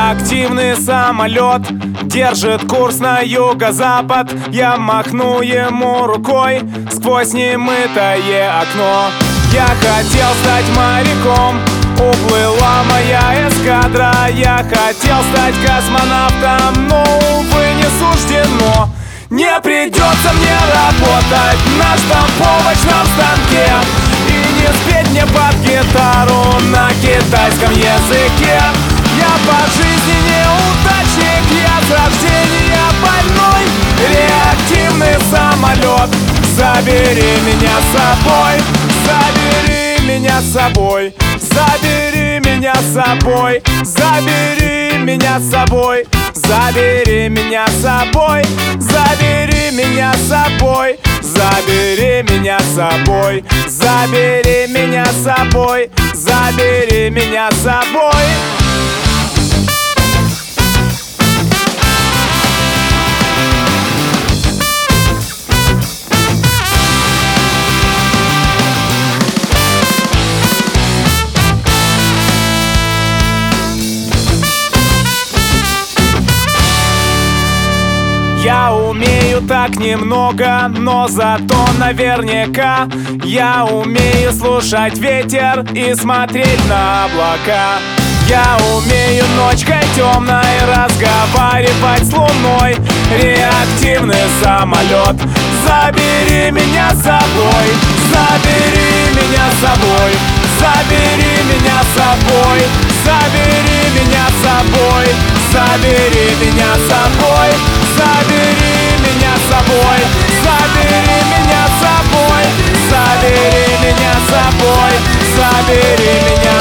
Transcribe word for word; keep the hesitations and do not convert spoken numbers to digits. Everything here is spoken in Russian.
Реактивный самолет держит курс на юго-запад. Я махну ему рукой сквозь немытое окно. Я хотел стать моряком, уплыла моя эскадра. Я хотел стать космонавтом, но, увы, не суждено. Не придется мне работать на штамповочном станке и не спеть мне под гитару на китайском языке. Я по жизни неудачник, я с рождения больной. Реактивный самолет, забери меня с собой, забери меня с собой, забери меня с собой, забери меня с собой, забери меня с собой, забери меня с собой, забери меня с собой, забери меня с собой, забери меня с собой. Я умею так немного, но зато наверняка я умею слушать ветер и смотреть на облака. Я умею ночкой темной разговаривать с луной. Реактивный самолет, забери меня с собой, забери меня с собой, забери меня с собой, забери меня с собой, забери меня с собой, забери меня с собой, забери меня с собой, забери меня с собой, забери меня.